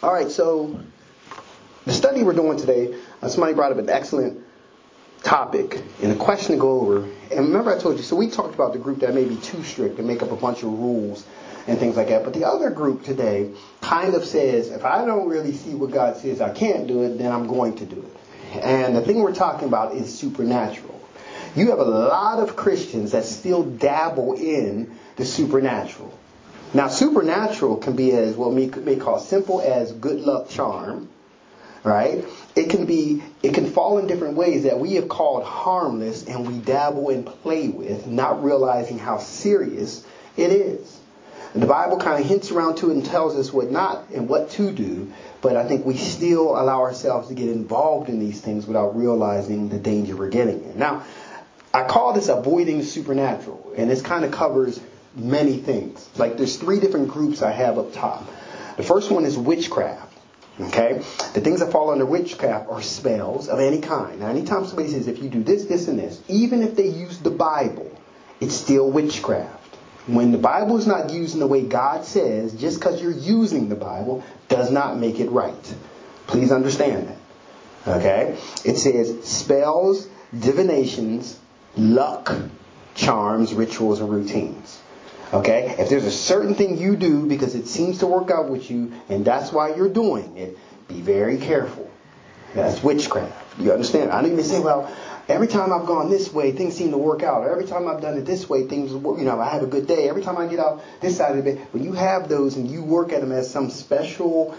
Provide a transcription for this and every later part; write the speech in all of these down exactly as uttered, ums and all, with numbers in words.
All right, so the study we're doing today, uh, somebody brought up an excellent topic and a question to go over. And remember I told you, so we talked about the group that may be too strict and make up a bunch of rules and things like that. But the other group today kind of says, if I don't really see what God says I can't do it, then I'm going to do it. And the thing we're talking about is supernatural. You have a lot of Christians that still dabble in the supernatural. Now, supernatural can be as what we may call simple as good luck charm, right? It can be, it can fall in different ways that we have called harmless and we dabble and play with, not realizing how serious it is. And the Bible kind of hints around to it and tells us what not and what to do, but I think we still allow ourselves to get involved in these things without realizing the danger we're getting in. Now, I call this avoiding the supernatural, and this kind of covers many things. Like there's three different groups I have up top. The first one is witchcraft. Okay? The things that fall under witchcraft are spells of any kind. Now, anytime somebody says, if you do this, this, and this, even if they use the Bible, it's still witchcraft. When the Bible is not used in the way God says, just because you're using the Bible does not make it right. Please understand that. Okay? It says spells, divinations, luck, charms, rituals, and routines. Okay? If there's a certain thing you do because it seems to work out with you and that's why you're doing it, be very careful. That's witchcraft. You understand? I don't even say, well, every time I've gone this way, things seem to work out. Or every time I've done it this way, things, you know, I have a good day. Every time I get out this side of the bed, when you have those and you work at them as some special,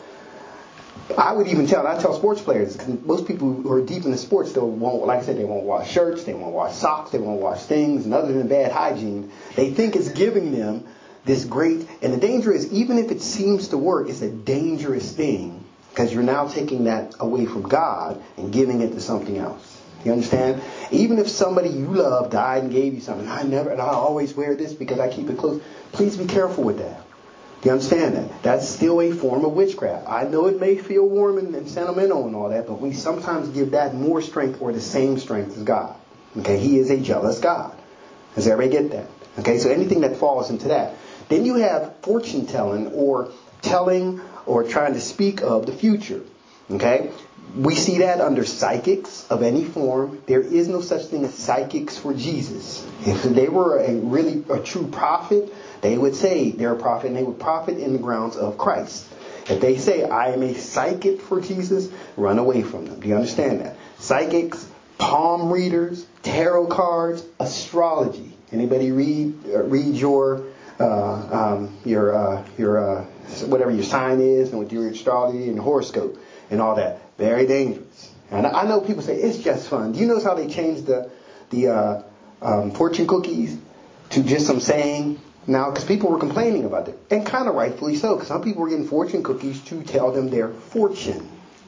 I would even tell, I tell sports players, because most people who are deep into sports, they won't, like I said, they won't wash shirts, they won't wash socks, they won't wash things, and other than bad hygiene, they think it's giving them this great, and the danger is, even if it seems to work, it's a dangerous thing, because you're now taking that away from God and giving it to something else. You understand? Even if somebody you love died and gave you something, I never, and I always wear this because I keep it close, please be careful with that. You understand that? That's still a form of witchcraft. I know it may feel warm and, and sentimental and all that, but we sometimes give that more strength or the same strength as God. Okay, He is a jealous God. Does everybody get that? Okay, so anything that falls into that. Then you have fortune telling or telling or trying to speak of the future. Okay, we see that under psychics of any form. There is no such thing as psychics for Jesus. If they were a really a true prophet, they would say they're a prophet and they would prophet in the grounds of Christ. If they say, I am a psychic for Jesus, run away from them. Do you understand that? Psychics, palm readers, tarot cards, astrology. Anybody read uh, read your uh, um, your uh, your uh, whatever your sign is and with your astrology and horoscope and all that? Very dangerous. And I know people say it's just fun. Do you notice how they changed the the uh, um, fortune cookies to just some saying? Now, because people were complaining about it. And kind of rightfully so, because some people were getting fortune cookies to tell them their fortune.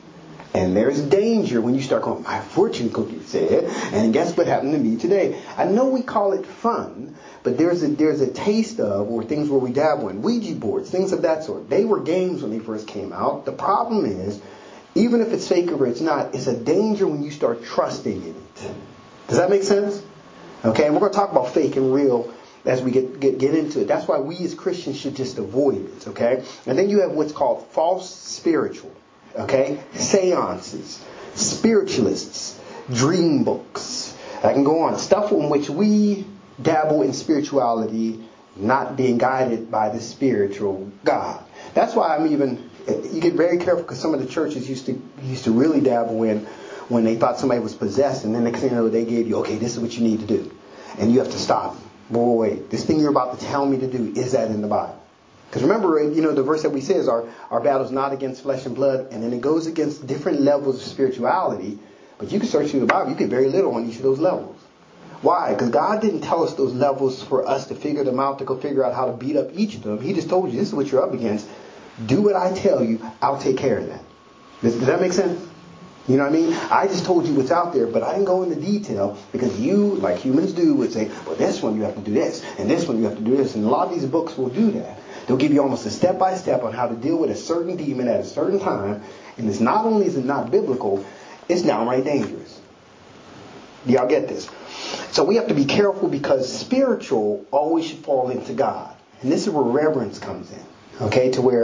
And there's danger when you start going, my fortune cookie said, and guess what happened to me today? I know we call it fun, but there's a there's a taste of, or things where we dabble in, Ouija boards, things of that sort. They were games when they first came out. The problem is, even if it's fake or it's not, it's a danger when you start trusting in it. Does that make sense? Okay, and we're going to talk about fake and real as we get, get get into it. That's why we as Christians should just avoid it, okay? And then you have what's called false spiritual, okay? Seances, spiritualists, dream books. I can go on. Stuff in which we dabble in spirituality, not being guided by the spiritual God. That's why I'm even, you get very careful, because some of the churches used to used to really dabble in when they thought somebody was possessed, and then next thing you know, they gave you, okay, this is what you need to do. And you have to stop them. Boy, this thing you're about to tell me to do, is that in the Bible? Because remember, you know, the verse that we say is our, our battle is not against flesh and blood, and then it goes against different levels of spirituality. But you can search through the Bible, you get very little on each of those levels. Why? Because God didn't tell us those levels for us to figure them out, to go figure out how to beat up each of them. He just told you, this is what you're up against. Do what I tell you, I'll take care of that. Does, does that make sense? You know what I mean? I just told you what's out there, but I didn't go into detail because you, like humans do, would say, well, this one you have to do this, and this one you have to do this. And a lot of these books will do that. They'll give you almost a step-by-step on how to deal with a certain demon at a certain time. And it's not only is it not biblical, it's downright dangerous. Do y'all get this? So we have to be careful, because spiritual always should fall into God. And this is where reverence comes in. Okay? To where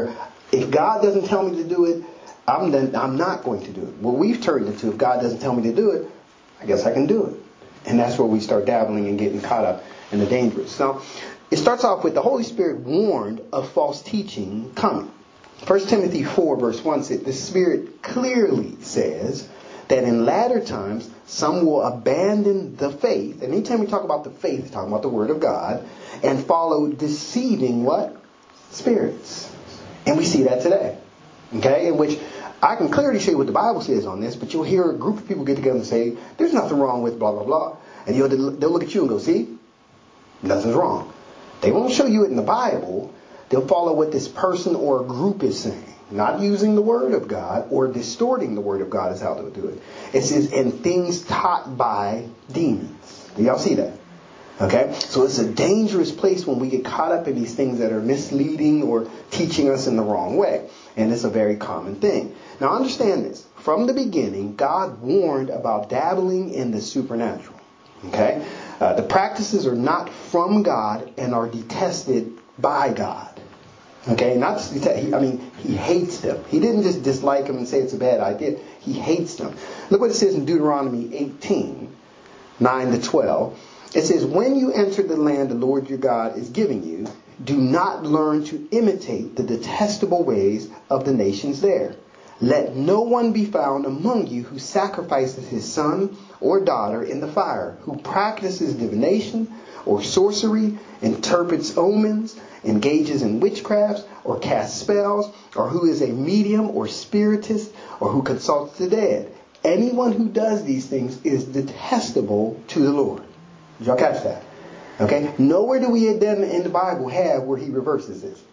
If God doesn't tell me to do it, I'm then, I'm not going to do it. What we've turned into, if God doesn't tell me to do it, I guess I can do it. And that's where we start dabbling and getting caught up in the dangerous. Now, it starts off with the Holy Spirit warned of false teaching coming. First Timothy four verse one says, the Spirit clearly says that in latter times some will abandon the faith. And anytime we talk about the faith, talking about the Word of God, and follow deceiving what? Spirits. And we see that today. Okay? In which I can clearly show you what the Bible says on this, but you'll hear a group of people get together and say, there's nothing wrong with blah, blah, blah. And you'll, they'll look at you and go, see? Nothing's wrong. They won't show you it in the Bible. They'll follow what this person or a group is saying. Not using the Word of God or distorting the Word of God is how they'll do it. It says, and things taught by demons. Do y'all see that? Okay? So it's a dangerous place when we get caught up in these things that are misleading or teaching us in the wrong way. And it's a very common thing. Now understand this. From the beginning, God warned about dabbling in the supernatural. Okay? Uh, the practices are not from God and are detested by God. Okay? Not just detest, I mean, He hates them. He didn't just dislike them and say it's a bad idea. He hates them. Look what it says in Deuteronomy eighteen, nine to twelve. It says, when you enter the land the Lord your God is giving you, do not learn to imitate the detestable ways of the nations there. Let no one be found among you who sacrifices his son or daughter in the fire, who practices divination or sorcery, interprets omens, engages in witchcrafts, or casts spells, or who is a medium or spiritist, or who consults the dead. Anyone who does these things is detestable to the Lord. Did y'all catch that? Okay? Nowhere do we then in the Bible have where He reverses this.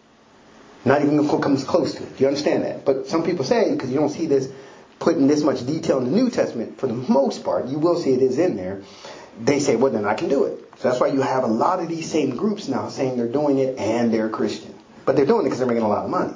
Not even comes close to it. Do you understand that? But some people say, because you don't see this put in this much detail in the New Testament, for the most part, you will see it is in there. They say, well, then I can do it. So that's why you have a lot of these same groups now saying they're doing it and they're Christian. But they're doing it because they're making a lot of money.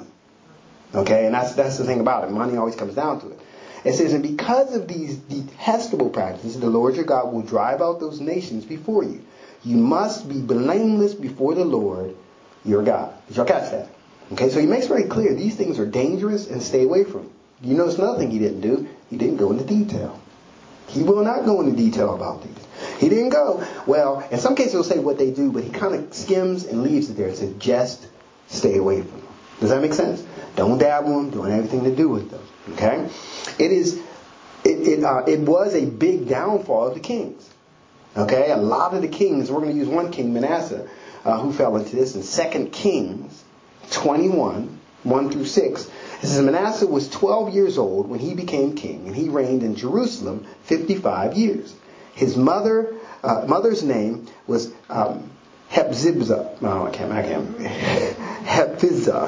Okay? And that's that's the thing about it. Money always comes down to it. It says, and because of these detestable practices, the Lord your God will drive out those nations before you. You must be blameless before the Lord your God. Did y'all catch that? Okay, so He makes very clear these things are dangerous and stay away from them. You notice another thing He didn't do. He didn't go into detail. He will not go into detail about these. He didn't go, well, in some cases He'll say what they do, but He kind of skims and leaves it there and says, just stay away from them. Does that make sense? Don't dabble them, don't have anything to do with them. Okay? It is, it it, uh, it was a big downfall of the kings. Okay? A lot of the kings, we're going to use one king, Manasseh, uh, who fell into this in Second Kings twenty-one, one through six. It says, Manasseh was twelve years old when he became king, and he reigned in Jerusalem fifty-five years. His mother, uh, mother's name was um, Hepzibah. No, I can't. I can't. Hepzibah.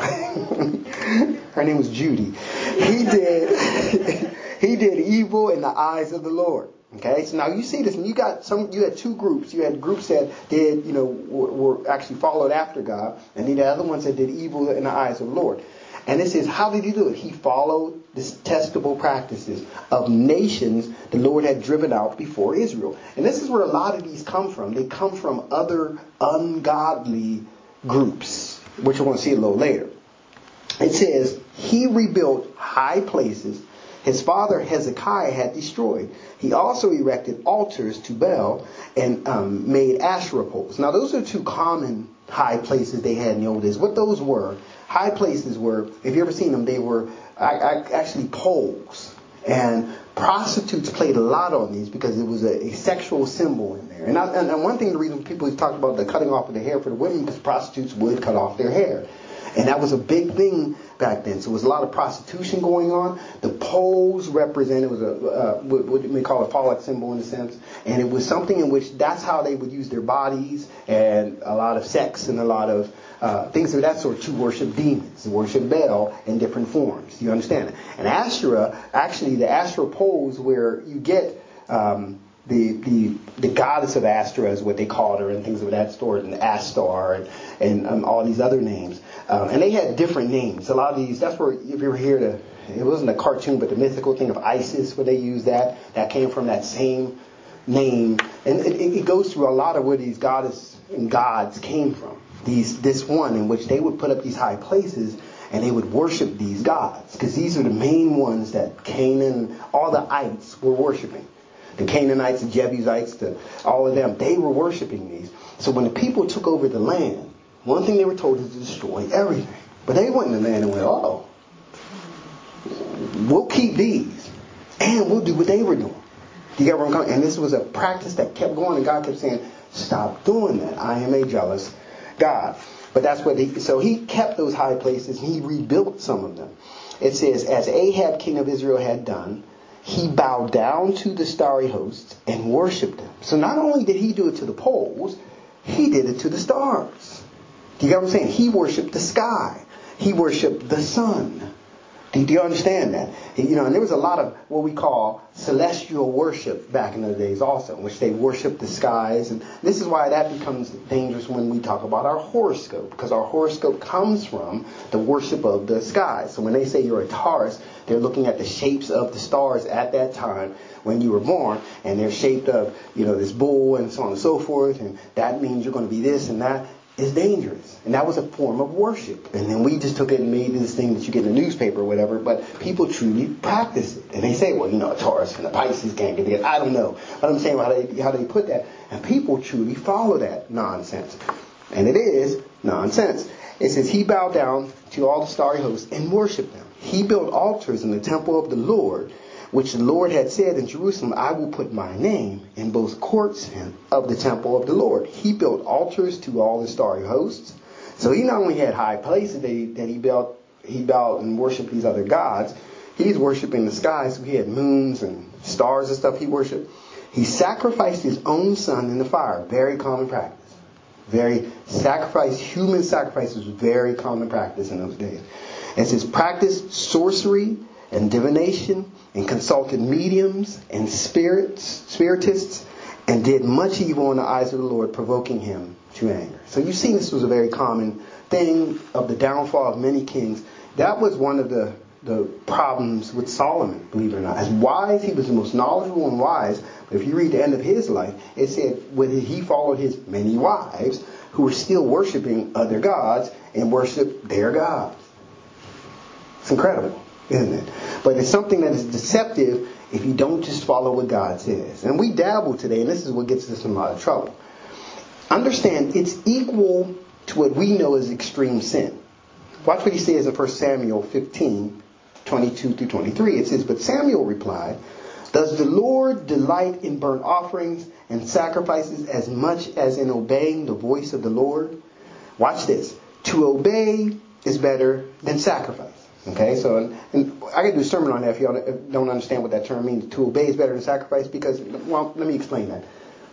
Her name was Judy. He did. He did evil in the eyes of the Lord. Okay, so now you see this, and you got some. You had two groups. You had groups that did, you know, were, were actually followed after God, and then the other ones that did evil in the eyes of the Lord. And it says, how did he do it? He followed the detestable practices of nations the Lord had driven out before Israel. And this is where a lot of these come from. They come from other ungodly groups, which we're going to see a little later. It says, he rebuilt high places his father Hezekiah had destroyed. He also erected altars to Baal and um, made Asherah poles. Now, those are two common high places they had in the old days. What those were, high places were, if you ever seen them, they were actually poles. And prostitutes played a lot on these because it was a, a sexual symbol in there. And, I, and one thing, the reason people talked about the cutting off of the hair for the women, because prostitutes would cut off their hair. And that was a big thing back then. So there was a lot of prostitution going on. The poles represented, was a uh, what, what we call a phallic symbol in a sense. And it was something in which that's how they would use their bodies, and a lot of sex and a lot of uh, things of that sort to worship demons, to worship Baal in different forms. You understand it? And Asherah, actually the Asherah poles where you get um, the, the the goddess of Astra is what they called her, and things of that sort, and Astar, and, and um, all these other names. Um, and they had different names. A lot of these, that's where, if you ever hear the, it wasn't a cartoon, but the mythical thing of Isis, where they used that, that came from that same name. And it, it goes through a lot of where these goddesses and gods came from. These, this one in which they would put up these high places, and they would worship these gods. Because these are the main ones that Canaan, all the ites were worshiping. The Canaanites, the Jebusites, the, all of them, they were worshiping these. So when the people took over the land, one thing they were told is to destroy everything. But they went in the land and went, oh, we'll keep these, and we'll do what they were doing. Do you get where I'm coming? And this was a practice that kept going, and God kept saying, stop doing that. I am a jealous God. But that's what he, so he kept those high places, and he rebuilt some of them. It says, as Ahab, king of Israel, had done, he bowed down to the starry hosts and worshipped them. So not only did he do it to the poles, he did it to the stars. Do you get what I'm saying? He worshipped the sky. He worshipped the sun. Do you understand that? You know, and there was a lot of what we call celestial worship back in the days also, in which they worship the skies. And this is why that becomes dangerous when we talk about our horoscope, because our horoscope comes from the worship of the skies. So when they say you're a Taurus, they're looking at the shapes of the stars at that time when you were born, and they're shaped of, you know, this bull and so on and so forth, and that means you're going to be this and that. Is dangerous. And that was a form of worship. And then we just took it and made this thing that you get in the newspaper or whatever. But people truly practice it. And they say, well, you know, a Taurus and a Pisces can't get together. I don't know. But I'm saying how they, how they put that. And people truly follow that nonsense. And it is nonsense. It says, he bowed down to all the starry hosts and worshipped them. He built altars in the temple of the Lord, which the Lord had said in Jerusalem, I will put my name in both courts of the temple of the Lord. He built altars to all the starry hosts. So he not only had high places that he, that he built, he bowed and worshipped these other gods. He's worshiping the skies. So he had moons and stars and stuff he worshipped. He sacrificed his own son in the fire. Very common practice. Very sacrifice, human sacrifice was very common practice in those days. It says practice sorcery and divination, and consulted mediums and spirits, spiritists, and did much evil in the eyes of the Lord, provoking him to anger. So you see, this was a very common thing of the downfall of many kings. That was one of the, the problems with Solomon, believe it or not. As wise, he was the most knowledgeable and wise. But if you read the end of his life, it said when he followed his many wives who were still worshiping other gods and worshiped their gods. It's incredible, isn't it? But it's something that is deceptive if you don't just follow what God says. And we dabble today, and this is what gets us in a lot of trouble. Understand, it's equal to what we know as extreme sin. Watch what he says in First Samuel fifteen, twenty-two through twenty-three. It says, but Samuel replied, does the Lord delight in burnt offerings and sacrifices as much as in obeying the voice of the Lord? Watch this. To obey is better than sacrifice. Okay, so and, and I could do a sermon on that if you don't understand what that term means. To obey is better than sacrifice because, well, let me explain that.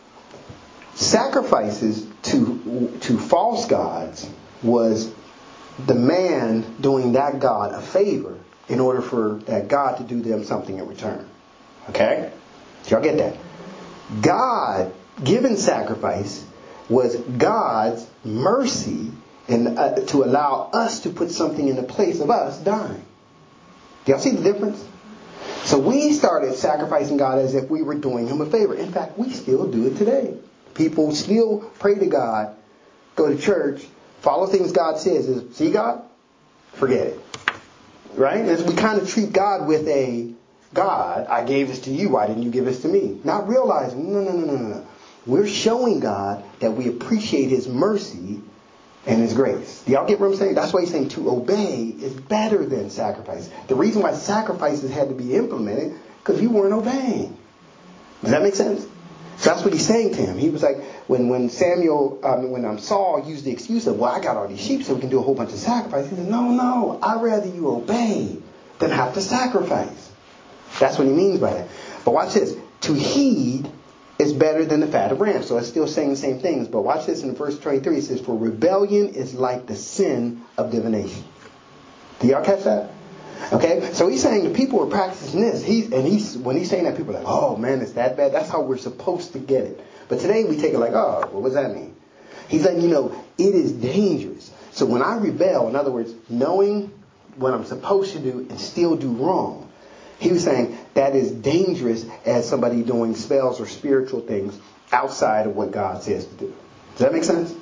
Sacrifices to to false gods was the man doing that god a favor in order for that god to do them something in return. Okay? Did y'all get that? God given sacrifice was God's mercy and uh, to allow us to put something in the place of us dying. Do y'all see the difference? So we started sacrificing God as if we were doing him a favor. In fact, we still do it today. People still pray to God, go to church, follow things God says. Is, see God? Forget it. Right? And we kind of treat God with a, God, I gave this to you. Why didn't you give this to me? Not realizing, no, no, no, no, no. We're showing God that we appreciate his mercy and his grace. Do y'all get what I'm saying? That's why he's saying to obey is better than sacrifice. The reason why sacrifices had to be implemented, because you weren't obeying. Does that make sense? So that's what he's saying to him. He was like, when when Samuel, um, when um, Saul used the excuse of, well, I got all these sheep so we can do a whole bunch of sacrifices. He said, no, no, I'd rather you obey than have to sacrifice. That's what he means by that. But watch this. To heed is better than the fat of rams. So it's still saying the same things. But watch this in verse twenty-three. It says, for rebellion is like the sin of divination. Do y'all catch that? Okay, so he's saying the people are practicing this. He's, and he's when he's saying that, people are like, oh man, it's that bad. That's how we're supposed to get it. But today we take it like, oh, well, what does that mean? He's like, you know, it is dangerous. So when I rebel, in other words, knowing what I'm supposed to do and still do wrong, he was saying that is dangerous as somebody doing spells or spiritual things outside of what God says to do. Does that make sense?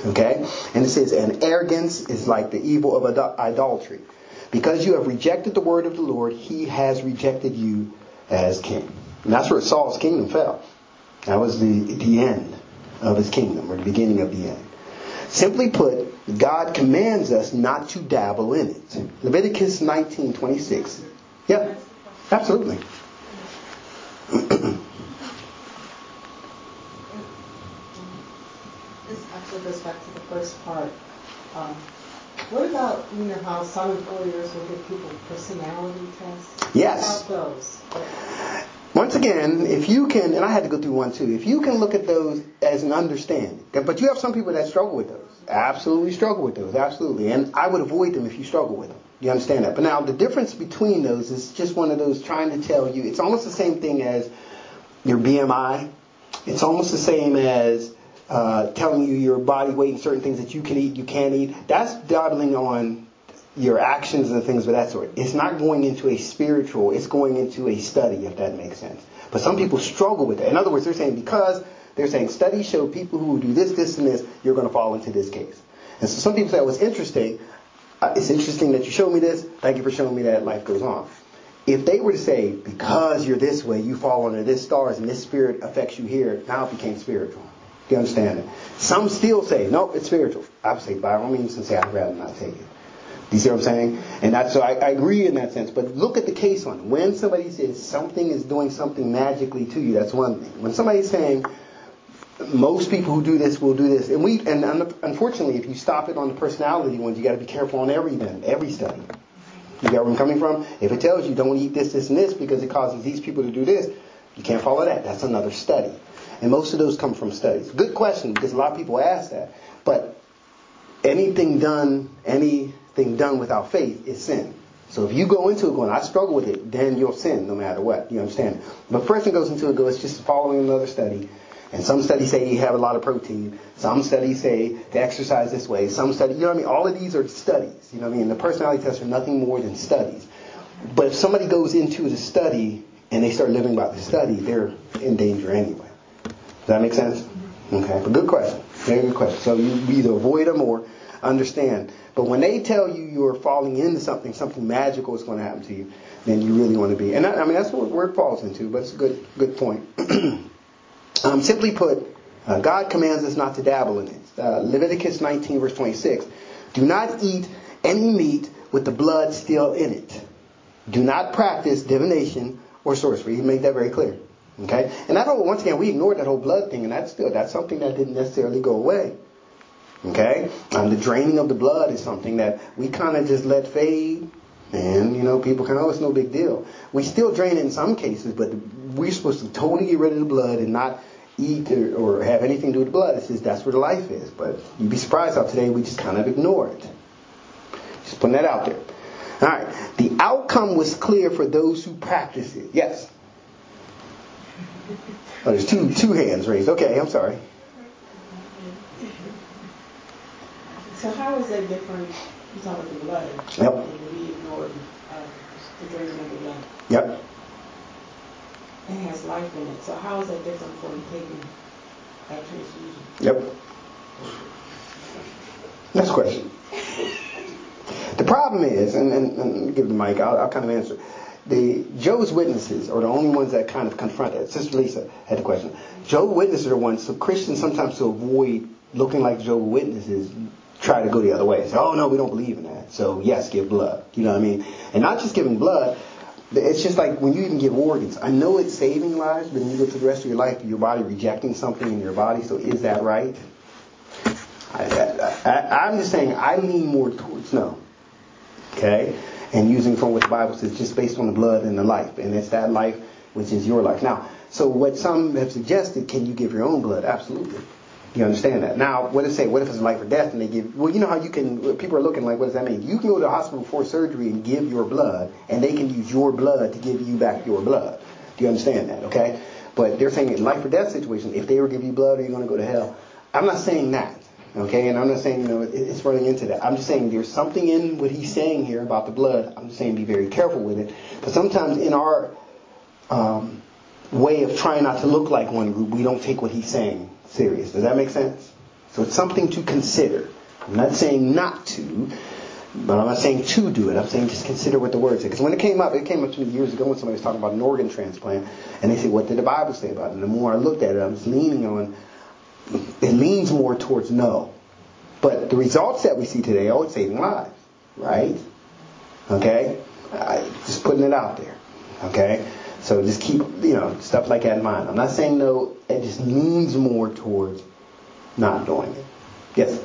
Okay? And it says, and arrogance is like the evil of idolatry. Because you have rejected the word of the Lord, he has rejected you as king. And that's where Saul's kingdom fell. That was the, the end of his kingdom, or the beginning of the end. Simply put, God commands us not to dabble in it. Leviticus nineteen twenty-six. Yeah, absolutely. This actually goes back to the first part. Um, what about, you know, how some employers will give people personality tests? Yes. What about those? Once again, if you can, and I had to go through one too, if you can look at those as an understanding, but you have some people that struggle with those. Absolutely struggle with those, absolutely. And I would avoid them if you struggle with them. You understand that? But now the difference between those is just one of those trying to tell you, it's almost the same thing as your B M I. It's almost the same as uh, telling you your body weight and certain things that you can eat, you can't eat. That's dabbling on your actions and things of that sort. It's not going into a spiritual, it's going into a study, if that makes sense. But some people struggle with it. In other words, they're saying because they're saying studies show people who do this, this, and this, you're going to fall into this case. And so some people say, well, it's interesting. Uh, it's interesting that you showed me this. Thank you for showing me that. Life goes on. If they were to say, because you're this way, you fall under this stars and this spirit affects you here, now it became spiritual. Do you understand it? Some still say, nope, it's spiritual. I would say, by all means, and say, I'd rather not take it. You see what I'm saying? And that's, so I, I agree in that sense. But look at the case on it. When somebody says something is doing something magically to you, that's one thing. When somebody's saying most people who do this will do this, and we, and unfortunately, if you stop it on the personality ones, you got to be careful on every every study. You got where I'm coming from? If it tells you don't eat this, this, and this because it causes these people to do this, you can't follow that. That's another study. And most of those come from studies. Good question, because a lot of people ask that. But anything done, anything done without faith is sin. So if you go into it going, I struggle with it, then you'll sin no matter what. You understand? But person goes into it, goes, it's just following another study. And some studies say you have a lot of protein. Some studies say to exercise this way. Some studies, you know what I mean? All of these are studies. You know what I mean? The personality tests are nothing more than studies. But if somebody goes into the study and they start living by the study, they're in danger anyway. Does that make sense? Okay. But good question. Very good question. So you either avoid them or understand. But when they tell you you're falling into something, something magical is going to happen to you, then you really want to be. And that, I mean, that's what where it falls into. But it's a good, good point. Um, simply put, uh, God commands us not to dabble in it. Uh, Leviticus nineteen, verse twenty-six. Do not eat any meat with the blood still in it. Do not practice divination or sorcery. He made that very clear. Okay? And that whole, once again, we ignored that whole blood thing, and that's still, that's something that didn't necessarily go away. Okay? Um, the draining of the blood is something that we kind of just let fade. And, you know, people kind of, oh, it's no big deal. We still drain it in some cases, but we're supposed to totally get rid of the blood and not eat or, or have anything to do with the blood. It says that's where the life is. But you'd be surprised how today we just kind of ignore it. Just putting that out there. All right. The outcome was clear for those who practice it. Yes? Oh, there's two two hands raised. Okay, I'm sorry. So how is that different? You talk about the blood. Yep. And we ignored uh, the draining of the blood. Yep. It has life in it. So how is that different from taking that transfusion? Yep. Next question. The problem is, and, and, and give the mic, I'll, I'll kind of answer. The Jehovah's Witnesses are the only ones that kind of confront it. Sister Lisa had the question. Jehovah's Witnesses are ones, so Christians sometimes to avoid looking like Jehovah's Witnesses try to go the other way. Say, oh no, we don't believe in that. So yes, give blood. You know what I mean? And not just giving blood. It's just like when you even give organs. I know it's saving lives, but when you go through the rest of your life, your body rejecting something in your body. So is that right? I, I, I, I'm just saying I lean more towards no. Okay? And using from what the Bible says, just based on the blood and the life. And it's that life which is your life. Now, so what some have suggested, can you give your own blood? Absolutely. You understand that? Now, what does it say? What if it's life or death and they give... Well, you know how you can... People are looking like, what does that mean? You can go to the hospital before surgery and give your blood, and they can use your blood to give you back your blood. Do you understand that? Okay? But they're saying in life or death situation, if they were to give you blood, are you going to go to hell? I'm not saying that. Okay? And I'm not saying, you know, it's running into that. I'm just saying there's something in what he's saying here about the blood. I'm just saying be very careful with it. But sometimes in our um, way of trying not to look like one group, we don't take what he's saying serious. Does that make sense? So it's something to consider. I'm not saying not to, but I'm not saying to do it. I'm saying just consider what the word says. Because when it came up, it came up to me years ago when somebody was talking about an organ transplant, and they said, what did the Bible say about it? And the more I looked at it, I was leaning on, it leans more towards no. But the results that we see today, oh, it's saving lives, right? Okay? I, just putting it out there. Okay? So just keep, you know, stuff like that in mind. I'm not saying no, it just leans more towards not doing it. Yes?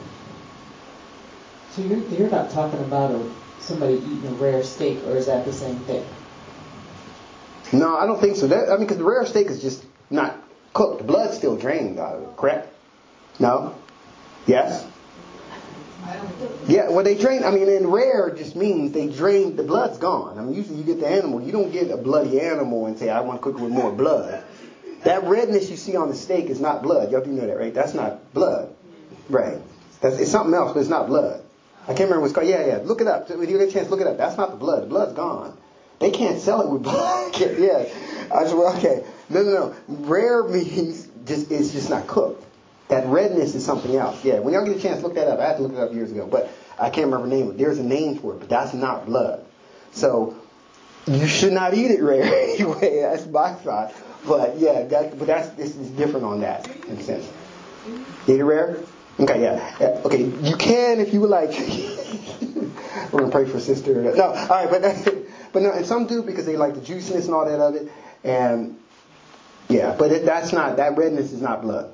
So you're, you're not talking about a, somebody eating a rare steak, or is that the same thing? No, I don't think so. That, I mean, because the rare steak is just not cooked. The blood's still drained out of it, correct? No? Yes? Yeah, well, they drain, I mean, and rare just means they drain, the blood's gone. I mean, usually you get the animal, you don't get a bloody animal and say, I want to cook it with more blood. That redness you see on the steak is not blood. Y'all do know that, right? That's not blood. Right. That's, it's something else, but it's not blood. I can't remember what it's called. Yeah, yeah, look it up. When you get a chance, look it up. That's not the blood. The blood's gone. They can't sell it with blood. Yeah. I just, well, okay. No, no, no. Rare means just it's just not cooked. That redness is something else. Yeah, when y'all get a chance, look that up. I had to look it up years ago, but I can't remember the name. There's a name for it, but that's not blood. So you should not eat it rare anyway. That's my thought. But yeah, that, but that's this is different on that in a sense. Eat it rare? Okay, yeah. yeah. Okay, you can if you would like. We're gonna pray for sister. No, all right, but that's it. But no, and some do because they like the juiciness and all that of it. And yeah, but it, that's not that redness is not blood.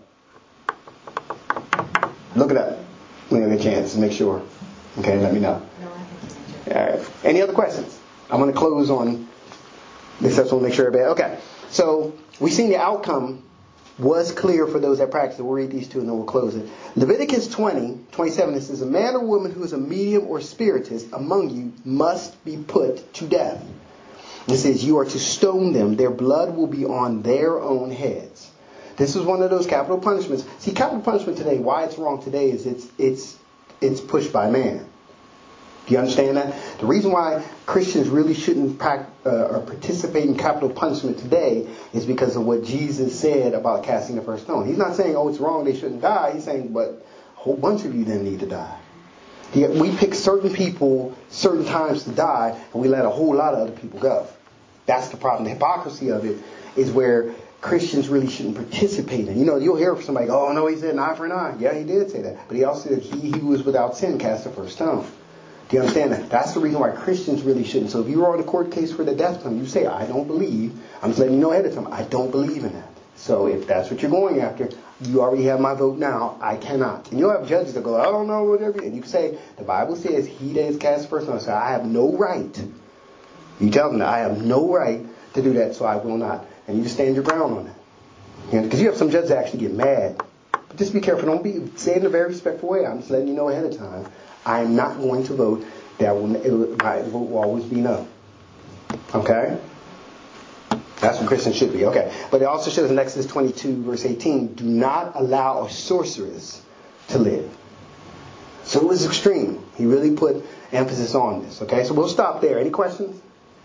Look it up when you get a chance to make sure. Okay, let me know. All right. Any other questions? I'm going to close on this. I just want to make sure everybody. Okay. So we've seen the outcome was clear for those that practice it. We'll read these two and then we'll close it. Leviticus twenty, twenty-seven, it says, a man or woman who is a medium or spiritist among you must be put to death. It says, you are to stone them. Their blood will be on their own heads. This is one of those capital punishments. See, capital punishment today, why it's wrong today is it's it's it's pushed by man. Do you understand that? The reason why Christians really shouldn't pract, uh, or participate in capital punishment today is because of what Jesus said about casting the first stone. He's not saying, oh, it's wrong, they shouldn't die. He's saying, but a whole bunch of you then need to die. He, we pick certain people, certain times to die, and we let a whole lot of other people go. That's the problem. The hypocrisy of it is where Christians really shouldn't participate in. You know, you'll hear from somebody, oh, no, he said an eye for an eye. Yeah, he did say that. But he also said he who was without sin cast the first stone. Do you understand that? That's the reason why Christians really shouldn't. So if you were on a court case for the death penalty, you say, I don't believe. I'm just letting you know ahead of time, I don't believe in that. So if that's what you're going after, you already have my vote now. I cannot. And you'll have judges that go, I don't know, whatever. And you can say, the Bible says he that is cast the first stone. So I have no right. You tell them that I have no right to do that, so I will not. And you just stand your ground on that. Because you, you have some judges that actually get mad. But just be careful. Don't be say it in a very respectful way. I'm just letting you know ahead of time. I am not going to vote. That will, it, my vote will always be no. Okay? That's what Christians should be. Okay. But it also shows in Exodus twenty-two, verse eighteen, do not allow a sorceress to live. So it was extreme. He really put emphasis on this. Okay? So we'll stop there. Any questions?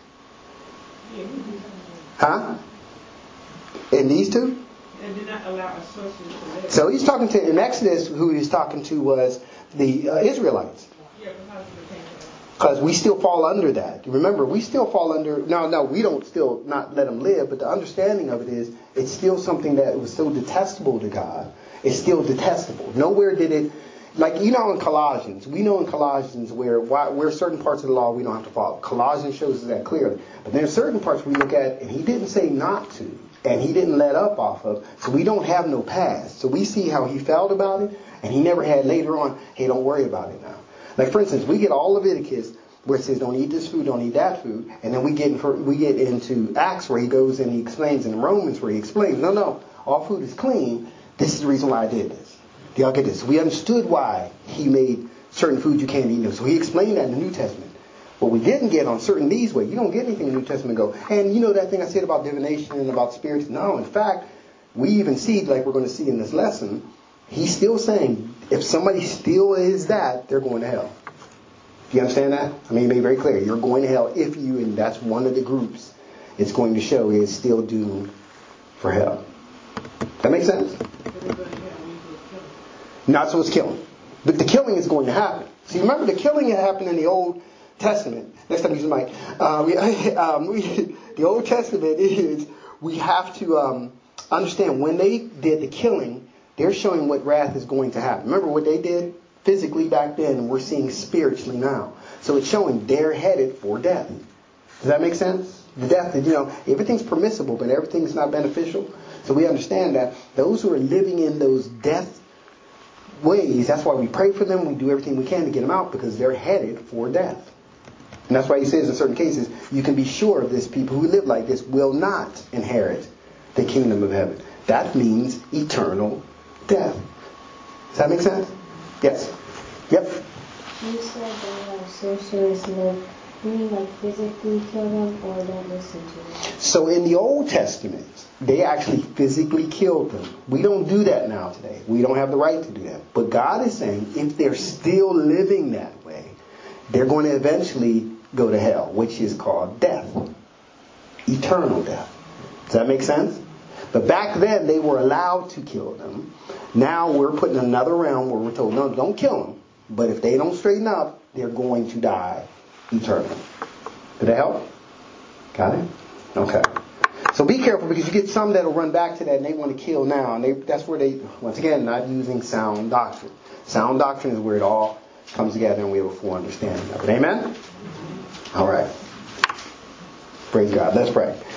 Huh? In these two? And did not allow a sorceress to live. So he's talking to, in Exodus, who he was talking to was the uh, Israelites. Yeah, because of the Because we still fall under that. Remember, we still fall under, no, no, we don't still not let them live, but the understanding of it is, it's still something that was so detestable to God. It's still detestable. Nowhere did it, like, you know in Colossians, we know in Colossians where, where certain parts of the law we don't have to follow. Colossians shows us that clearly. But there are certain parts we look at, and he didn't say not to. And he didn't let up off of. So we don't have no past. So we see how he felt about it. And he never had later on, hey, don't worry about it now. Like, for instance, we get all Leviticus where it says don't eat this food, don't eat that food. And then we get, in, we get into Acts where he goes and he explains, in Romans where he explains, no, no, all food is clean. This is the reason why I did this. Do y'all get this? We understood why he made certain foods you can't eat. So he explained that in the New Testament. What we didn't get on certain these ways, you don't get anything in the New Testament go, and you know that thing I said about divination and about spirits? No, in fact, we even see, like we're going to see in this lesson, he's still saying, if somebody still is that, they're going to hell. Do you understand that? I mean, he made it very clear. You're going to hell if you, and that's one of the groups it's going to show is still doomed for hell. That make sense? Not supposed to kill them. But the killing is going to happen. See, remember the killing that happened in the Old Testament. Next time you use the mic. Uh, we, um, we, the Old Testament is, we have to um, understand when they did the killing, they're showing what wrath is going to happen. Remember what they did physically back then, and we're seeing spiritually now. So it's showing they're headed for death. Does that make sense? The death, you know, everything's permissible, but everything's not beneficial. So we understand that those who are living in those death ways, that's why we pray for them. We do everything we can to get them out, because they're headed for death. And that's why he says in certain cases, you can be sure of this, people who live like this will not inherit the kingdom of heaven. That means eternal death. Does that make sense? Yes. Yep. You said that uh, sorcerers live. You mean like physically kill them or don't listen to them? So in the Old Testament, they actually physically killed them. We don't do that now today. We don't have the right to do that. But God is saying if they're still living that way, they're going to eventually go to hell, which is called death. Eternal death. Does that make sense? But back then they were allowed to kill them. Now we're put in another realm where we're told, no, don't kill them. But if they don't straighten up, they're going to die eternally. Did that help? Got it? Okay. So be careful, because you get some that'll run back to that and they want to kill now. And they, that's where they, once again, not using sound doctrine. Sound doctrine is where it all comes together and we have a full understanding of it. Amen? All right. Praise God. Let's pray.